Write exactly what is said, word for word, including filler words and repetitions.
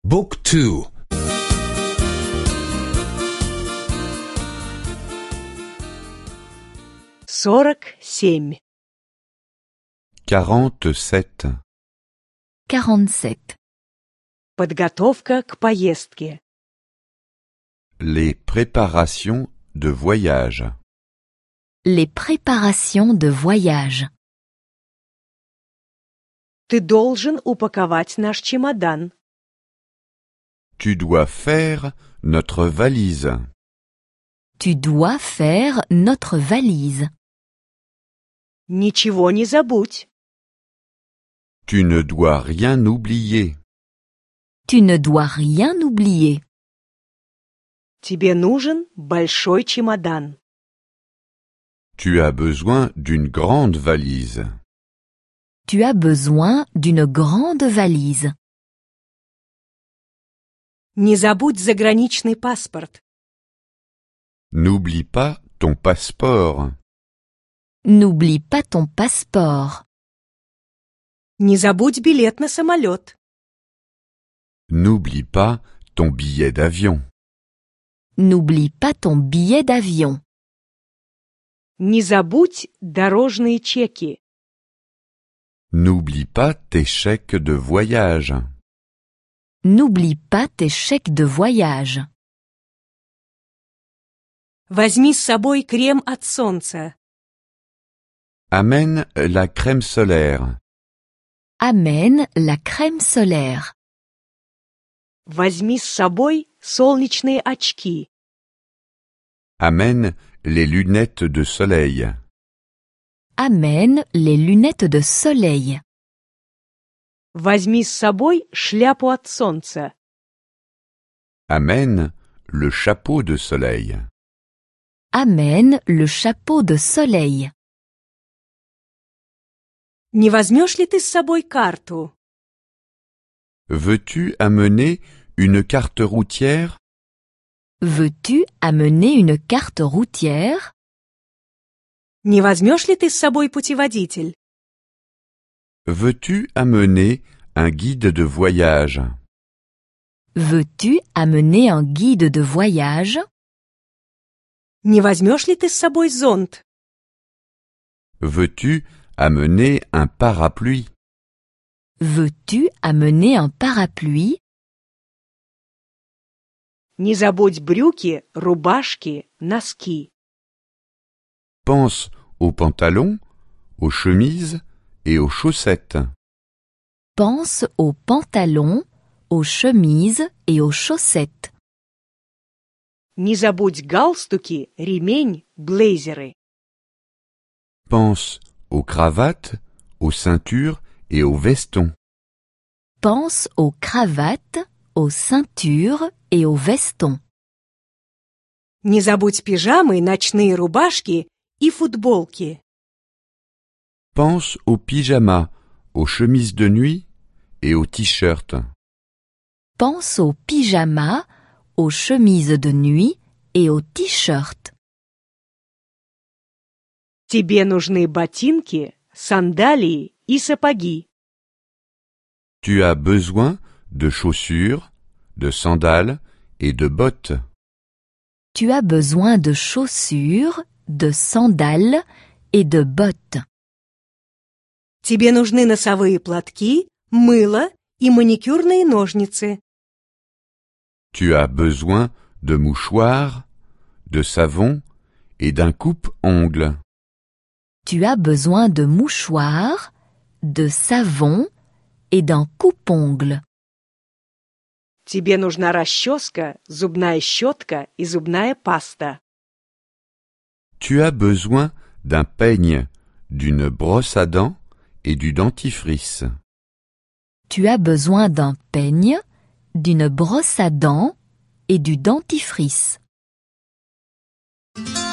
Book two. сорок семь. quarante-sept. quarante-sept. Подготовка к поездке. Les préparations de voyage. Les préparations de voyage. Ты должен упаковать наш чемодан. Tu dois faire notre valise. Tu dois faire notre valise. Ничего не забудь. Tu ne dois rien oublier. Tu ne dois rien oublier. Тебе нужен большой чемодан. Tu as besoin d'une grande valise. Tu as besoin d'une grande valise. Не забудь заграничный паспорт. N'oublie pas ton passeport. N'oublie pas ton passeport. Не забудь билет на самолет. N'oublie pas ton billet d'avion. N'oublie pas ton billet d'avion. Не забудь дорожные чеки. N'oublie pas tes chèques de voyage. N'oublie pas tes chèques de voyage. Возьми с собой крем от солнца. Amène la crème solaire. Amène la crème solaire. Возьми с собой солнечные очки. Amène les lunettes de soleil. Amène les lunettes de soleil. Возьми с собой шляпу от солнца. Amène le chapeau de soleil. Amène le chapeau de soleil. Не возьмешь ли ты с собой карту? Veux-tu amener une carte routière? Veux-tu amener une carte routière? Не возьмешь ли ты с собой путеводитель? Veux-tu amener un guide de voyage? Veux-tu amener un guide de voyage? Не возьмешь ли ты с собой зонт? Veux-tu amener un parapluie? Veux-tu amener un parapluie? Не забудь брюки, рубашки, носки. Pense aux pantalons, aux chemises et aux chaussettes. Pense aux pantalons, aux chemises et aux chaussettes. Не забудь галстуки, ремень, блейзеры. Pense aux cravates, aux ceintures et aux vestons. Pense aux cravates, aux ceintures et aux vestons. Не забудь пижамы, ночные рубашки и футболки. Pense aux pyjamas, aux chemises de nuit et aux t-shirts. Pense aux pyjamas, aux chemises de nuit et aux t-shirts. Тебе нужны ботинки, сандалии и сапоги. Tu as besoin de chaussures, de sandales et de bottes. Tu as besoin de chaussures, de sandales et de bottes. Тебе нужны носовые платки, мыло и маникюрные ножницы. Tu as besoin de mouchoirs, de savon et d'un coupe-ongles. Tu as besoin de mouchoirs, de savon et d'un coupe-ongles. Тебе нужна расческа, зубная щетка и зубная паста. Tu as besoin d'un peigne, d'une brosse à dents et du dentifrice. Tu as besoin d'un peigne, d'une brosse à dents et du dentifrice.